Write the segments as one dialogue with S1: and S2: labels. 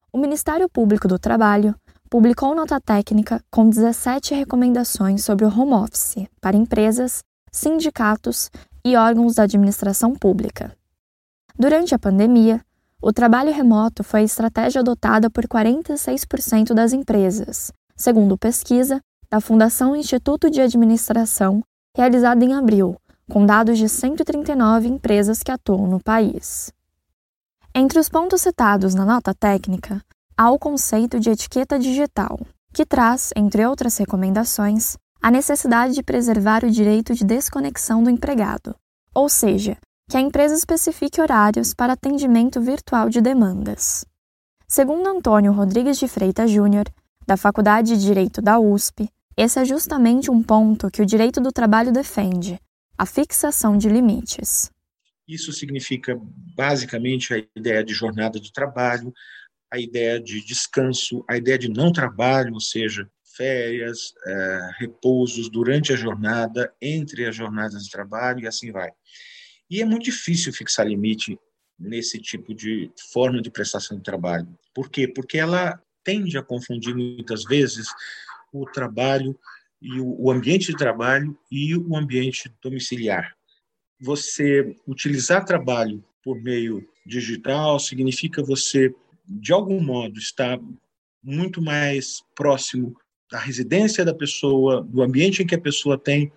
S1: O Ministério Público do Trabalho publicou nota técnica com 17 recomendações sobre o home office para empresas, sindicatos e órgãos da administração pública. Durante a pandemia, o trabalho remoto foi a estratégia adotada por 46% das empresas, segundo pesquisa da Fundação Instituto de Administração, realizada em abril, com dados de 139 empresas que atuam no país. Entre os pontos citados na nota técnica, há o conceito de etiqueta digital, que traz, entre outras recomendações, a necessidade de preservar o direito de desconexão do empregado, ou seja, que a empresa especifique horários para atendimento virtual de demandas. Segundo Antônio Rodrigues de Freitas Júnior, da Faculdade de Direito da USP, esse é justamente um ponto que o direito do trabalho defende, a fixação de limites.
S2: Isso significa, basicamente, a ideia de jornada de trabalho, a ideia de descanso, a ideia de não trabalho, ou seja, férias, repousos durante a jornada, entre as jornadas de trabalho e assim vai. E é muito difícil fixar limite nesse tipo de forma de prestação de trabalho. Por quê? Porque ela tende a confundir muitas vezes o trabalho e o ambiente de trabalho e o ambiente domiciliar. Você utilizar trabalho por meio digital significa você, de algum modo, estar muito mais próximo da residência da pessoa, do ambiente em que a pessoa tem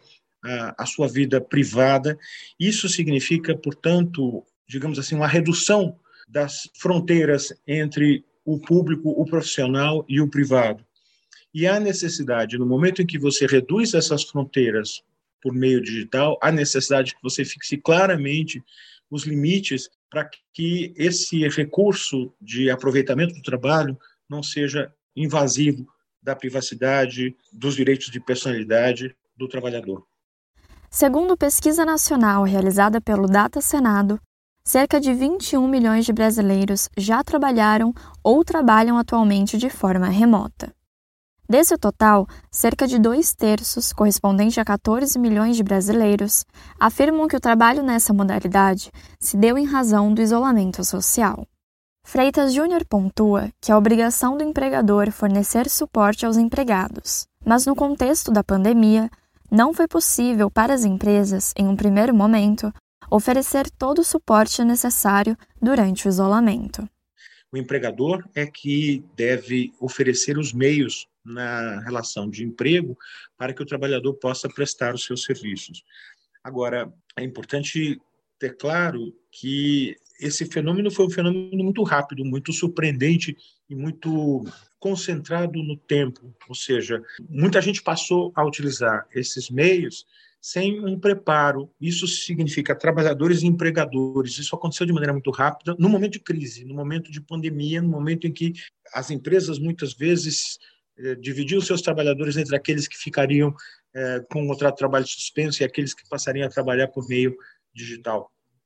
S2: a sua vida privada. Isso significa, portanto, digamos assim, uma redução das fronteiras entre o público, o profissional e o privado. E há necessidade, no momento em que você reduz essas fronteiras por meio digital, há necessidade que você fixe claramente os limites para que esse recurso de aproveitamento do trabalho não seja invasivo da privacidade, dos direitos de personalidade do trabalhador.
S1: Segundo pesquisa nacional realizada pelo Data Senado, cerca de 21 milhões de brasileiros já trabalharam ou trabalham atualmente de forma remota. Desse total, cerca de 2/3, correspondente a 14 milhões de brasileiros, afirmam que o trabalho nessa modalidade se deu em razão do isolamento social. Freitas Júnior pontua que é a obrigação do empregador fornecer suporte aos empregados, mas no contexto da pandemia, não foi possível para as empresas, em um primeiro momento, oferecer todo o suporte necessário durante o isolamento.
S2: O empregador é que deve oferecer os meios na relação de emprego para que o trabalhador possa prestar os seus serviços. Agora, é importante ter claro que esse fenômeno foi um fenômeno muito rápido, muito surpreendente e muito concentrado no tempo. Ou seja, muita gente passou a utilizar esses meios sem um preparo. Isso significa trabalhadores e empregadores. Isso aconteceu de maneira muito rápida, no momento de crise, no momento de pandemia, no momento em que as empresas muitas vezes dividiam seus trabalhadores entre aqueles que ficariam com o contrato de trabalho suspenso e aqueles que passariam a trabalhar por meio digital.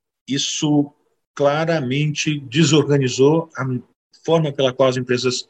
S2: Isso claramente desorganizou a forma pela qual as empresas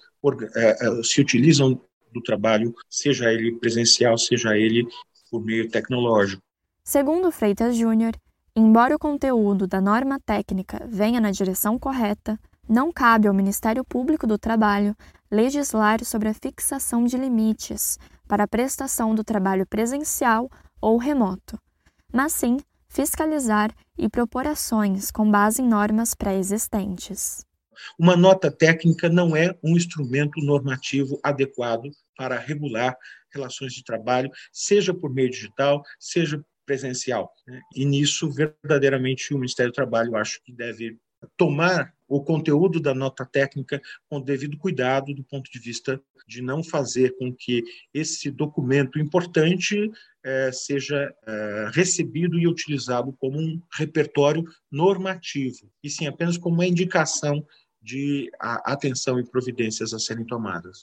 S2: se utilizam do trabalho, seja ele presencial, seja ele por meio tecnológico.
S1: Segundo Freitas Júnior, embora o conteúdo da norma técnica venha na direção correta, não cabe ao Ministério Público do Trabalho legislar sobre a fixação de limites para a prestação do trabalho presencial ou remoto, mas sim fiscalizar e propor ações com base em normas pré-existentes.
S2: Uma nota técnica não é um instrumento normativo adequado para regular relações de trabalho, seja por meio digital, seja presencial. E nisso, verdadeiramente, o Ministério do Trabalho, acho que deve tomar o conteúdo da nota técnica com o devido cuidado do ponto de vista de não fazer com que esse documento importante seja recebido e utilizado como um repertório normativo, e sim apenas como uma indicação de atenção e providências a serem tomadas.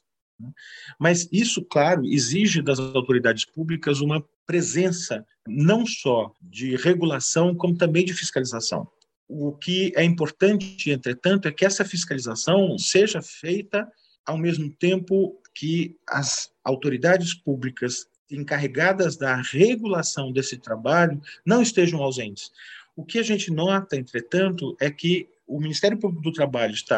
S2: Mas isso, claro, exige das autoridades públicas uma presença não só de regulação, como também de fiscalização. O que é importante, entretanto, é que essa fiscalização seja feita ao mesmo tempo que as autoridades públicas encarregadas da regulação desse trabalho não estejam ausentes. O que a gente nota, entretanto, é que o Ministério Público do Trabalho está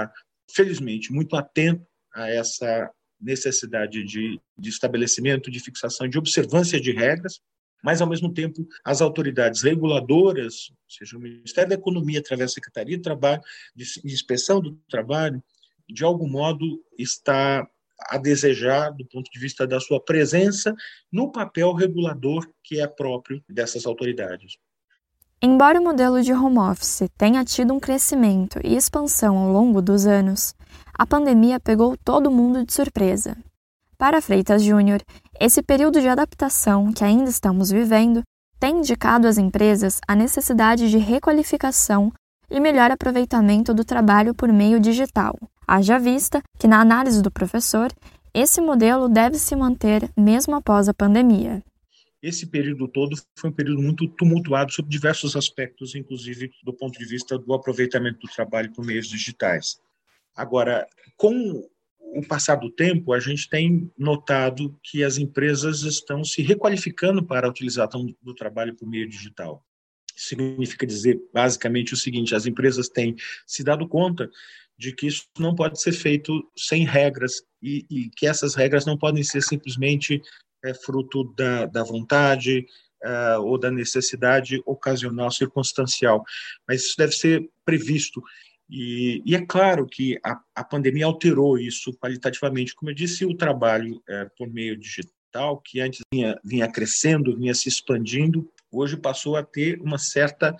S2: felizmente, muito atento a essa necessidade de estabelecimento, de fixação, de observância de regras, mas, ao mesmo tempo, as autoridades reguladoras, ou seja, o Ministério da Economia, através da Secretaria do Trabalho, de Inspeção do Trabalho, de algum modo está a desejar do ponto de vista da sua presença no papel regulador que é próprio dessas autoridades.
S1: Embora o modelo de home office tenha tido um crescimento e expansão ao longo dos anos, a pandemia pegou todo mundo de surpresa. Para Freitas Júnior, esse período de adaptação que ainda estamos vivendo tem indicado às empresas a necessidade de requalificação e melhor aproveitamento do trabalho por meio digital. Haja vista que, na análise do professor, esse modelo deve se manter mesmo após a pandemia.
S2: Esse período todo foi um período muito tumultuado sob diversos aspectos, inclusive do ponto de vista do aproveitamento do trabalho por meios digitais. Agora, com o passar do tempo, a gente tem notado que as empresas estão se requalificando para a utilização do trabalho por meio digital. Isso significa dizer, basicamente, o seguinte: as empresas têm se dado conta de que isso não pode ser feito sem regras e que essas regras não podem ser simplesmente fruto da vontade ou da necessidade ocasional, circunstancial, mas isso deve ser previsto. E é claro que a pandemia alterou isso qualitativamente. Como eu disse, o trabalho por meio digital, que antes vinha crescendo, vinha se expandindo, hoje passou a ter uma certa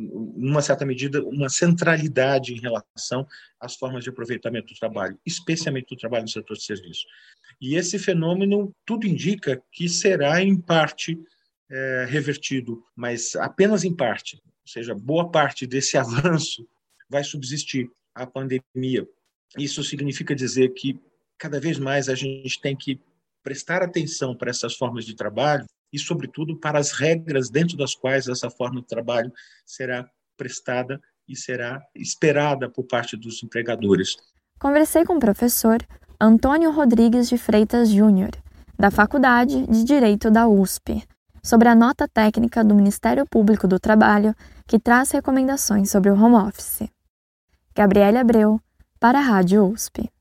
S2: medida, uma centralidade em relação às formas de aproveitamento do trabalho, especialmente do trabalho no setor de serviço. E esse fenômeno, tudo indica que será, em parte, revertido, mas apenas em parte. Ou seja, boa parte desse avanço vai subsistir a pandemia. Isso significa dizer que, cada vez mais, a gente tem que prestar atenção para essas formas de trabalho e, sobretudo, para as regras dentro das quais essa forma de trabalho será prestada e será esperada por parte dos empregadores.
S1: Conversei com o professor Antônio Rodrigues de Freitas Júnior, da Faculdade de Direito da USP, sobre a nota técnica do Ministério Público do Trabalho que traz recomendações sobre o home office. Gabriela Abreu, para a Rádio USP.